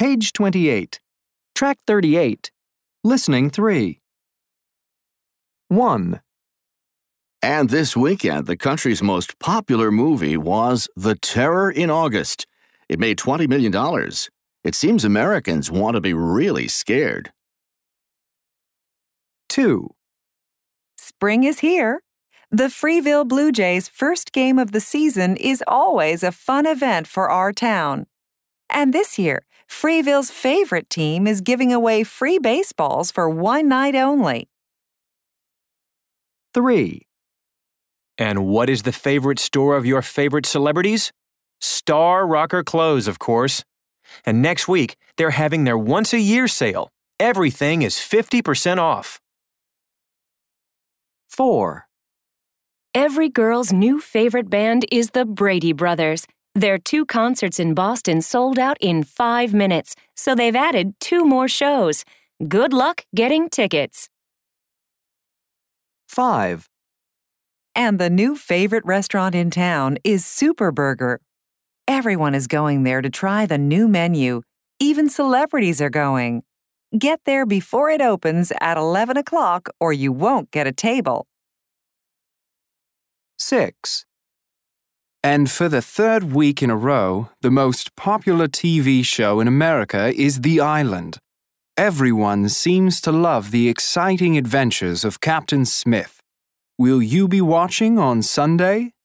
Page 28. Track 38. Listening 3. 1. And this weekend, the country's most popular movie was The Terror in August. It made $20 million. It seems Americans want to be really scared. 2. Spring is here. The Freeville Blue Jays' first game of the season is always a fun event for our town. And this year, Freeville's favorite team is giving away free baseballs for one night only. 3. And what is the favorite store of your favorite celebrities? Star Rocker Clothes, of course. And next week, they're having their once-a-year sale. Everything is 50% off. 4. Every girl's new favorite band is the Brady Brothers. Their 2 concerts in Boston sold out in 5 minutes, so they've added 2 more shows. Good luck getting tickets. 5. And the new favorite restaurant in town is Super Burger. Everyone is going there to try the new menu. Even celebrities are going. Get there before it opens at 11 o'clock or you won't get a table. 6. And for the 3rd week in a row, the most popular TV show in America is The Island. Everyone seems to love the exciting adventures of Captain Smith. Will you be watching on Sunday?